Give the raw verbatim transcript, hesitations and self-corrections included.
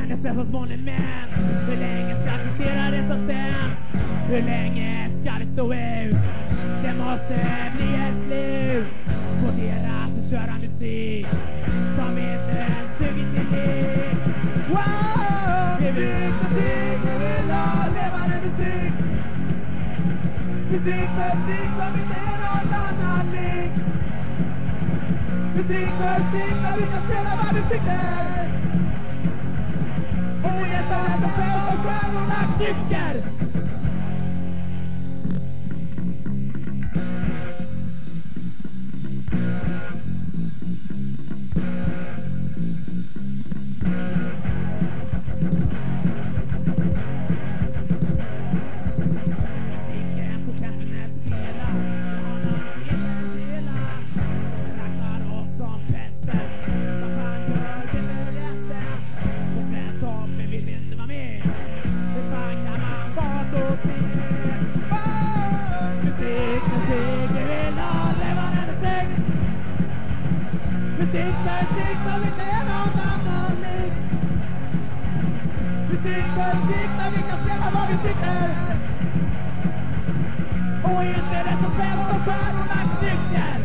Det stressas monument. Hur länge ska acceptera det som sänds? Hur länge ska det stå ut? Det måste bli ett slut på deras förstörda musik som inte ens duger till liv. Wow! Musik, musik, vi vill ha levande musik. Musik, musik som inte är någon annan lik. Musik, musik där vi kan spela vad vi tycker. Och det är bara för själv och stjärnorna knycker. Musik, musik som inte är någon annan lik. Musik, musik där vi kan spela vad vi tycker. Och inte det som svävar och stjärnorna knycker.